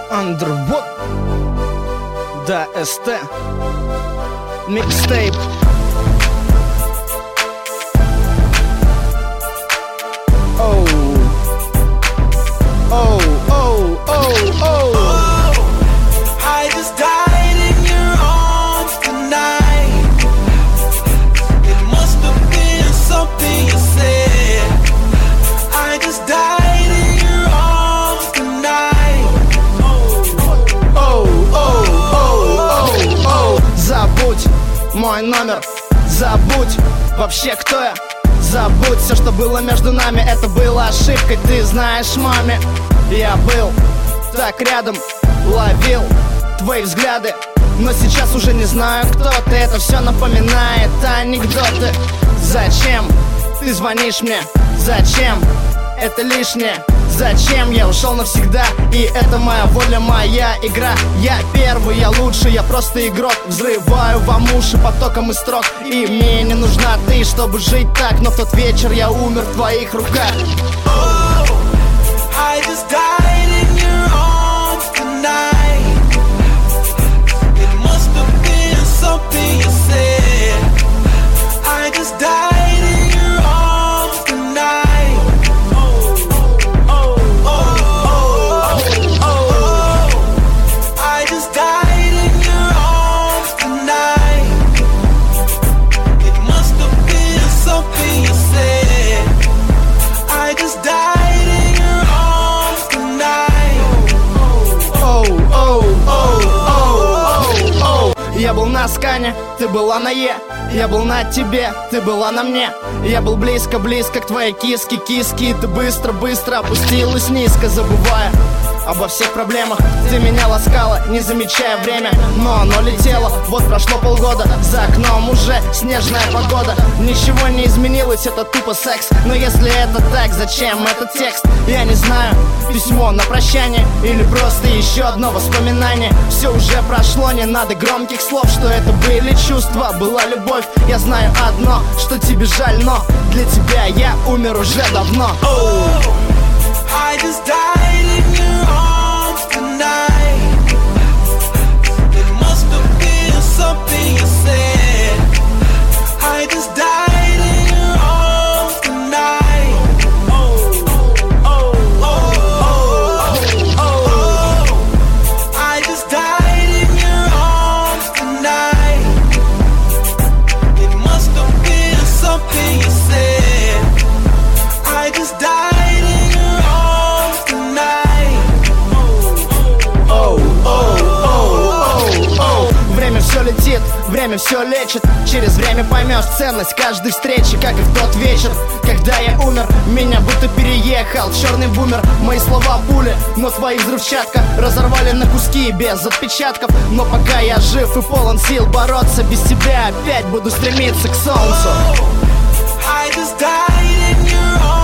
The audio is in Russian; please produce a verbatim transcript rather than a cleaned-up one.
Underwood, да, СТ, микстейп. Оу, оу, оу, оу, оу. I just died in your arms tonight. It must have been something you said. I just died in your arms tonight. Оу, оу, оу, оу, оу. Забудь мой номер, забудь вообще кто я. Забудь все, что было между нами, это было ошибкой. Ты знаешь, маме, я был так рядом, ловил твои взгляды, но сейчас уже не знаю, кто ты. Это все напоминает анекдоты. Зачем ты звонишь мне? Зачем? Это лишнее. Зачем я ушел навсегда? И это моя воля, моя игра. Я первый, я лучший, я просто игрок. Взрываю вам уши потоком из строк. И мне не нужна ты, чтобы жить так. Но в тот вечер я умер в твоих руках. Oh, I just died in your arms tonight. It must have been something you said. I just died in your arms tonight. Я был на скане, ты была на Е. Я был на тебе, ты была на мне. Я был близко-близко к твоей киске, киски. И ты быстро-быстро опустилась низко, забывая обо всех проблемах. Ты меня ласкала, не замечая время, но оно летело. Вот прошло полгода, за окном уже снежная погода. Ничего не изменилось, это тупо секс. Но если это так, зачем этот текст? Я не знаю, письмо на прощание или просто еще одно воспоминание. Все уже прошло, не надо громких слов, что это были чувства, была любовь. Я знаю одно, что тебе жаль, но для тебя я умер уже давно. Oh, I just died in your arms tonight. It must have been something you said. I just died in your arms tonight. Oh, oh, oh, oh, oh, oh. I just died in your arms tonight. It must have been something you said. I just died. Время все летит, время все лечит. Через время поймешь ценность каждой встречи. Как и в тот вечер, когда я умер. Меня будто переехал черный бумер. Мои слова пули, но твои взрывчатка разорвали на куски без отпечатков. Но пока я жив и полон сил бороться, без тебя опять буду стремиться к солнцу. I just died in your arms.